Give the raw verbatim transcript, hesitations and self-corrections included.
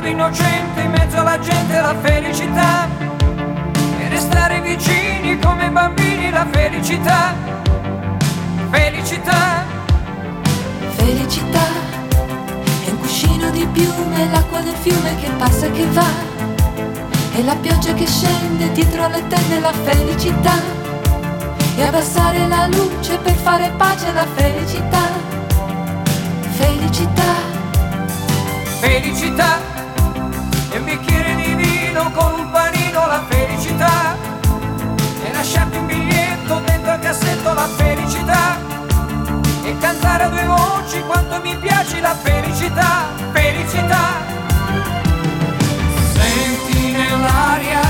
modo innocente in mezzo alla gente la felicità, e restare vicini come bambini la felicità, felicità. Felicità è un cuscino di piume, l'acqua del fiume che passa e che va, e la pioggia che scende dietro alle tende la felicità, e abbassare la luce per fare pace alla felicità, felicità. Felicità è un bicchiere di vino con un panino la felicità, e lasciarti un biglietto dentro al cassetto la felicità, e cantare a due voci quanto mi piace la felicità, felicità. Senti nell'aria